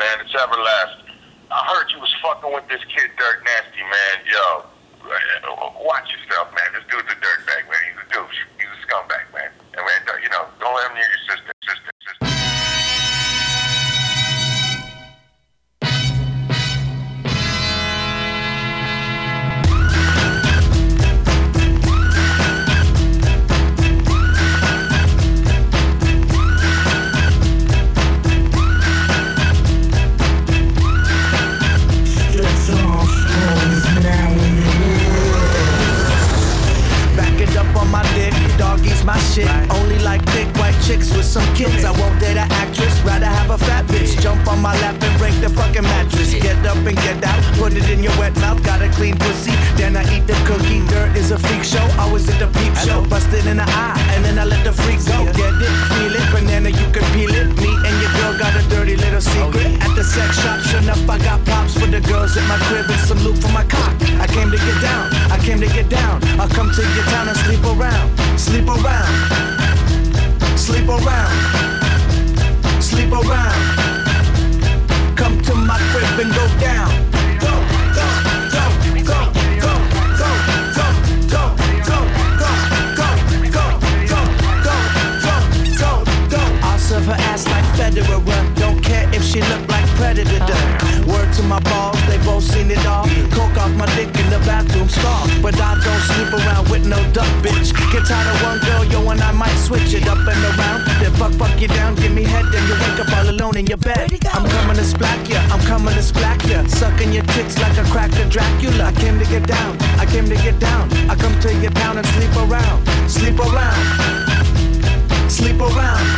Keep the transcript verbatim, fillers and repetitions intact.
man. It's everlasting. I heard you was fucking with this kid, Dirk Nasty, man. Yo, watch yourself, man. This dude's a dirtbag, man. He's a douche. He's a scumbag, man. And, man, you know, don't let him near your sister, sister, sister. My shit, only like thick white chicks with some kids. I won't date an actress, rather have a fat bitch jump on my lap and break the fucking mattress. Get up and get out, put it in your wet mouth. Got a clean pussy, then I eat the cookie. Dirt is a freak show, always at the peep show. Busted in the eye, and then I let the freak go. Get it, feel it, banana you can peel it. Me and your girl got a dirty little secret. At the sex shop, sure enough I got pops for the girls at my crib and some loot for my cock. I came to get down, I came to get down. I'll come to your town and sleep around, sleep around. Sleep around, sleep around. Come to my crib and go down. Go, go, go, go, go, go, go, go, go, go, go, go, go, go, go, go. I'll serve her ass like Federer. Don't care if she look like Predator. Word to my balls, they both seen it all. Coke off my dick in the bathroom stall. But I don't sleep around with no duck, bitch. Get tired of one girl, yo, and I might switch it up and around. Then fuck, fuck you down, give me head, then you wake up all alone in your bed. I'm coming to splack ya, I'm coming to splack ya. Sucking your tits like a cracker Dracula. I came to get down, I came to get down. I come to your town and sleep around, sleep around, sleep around.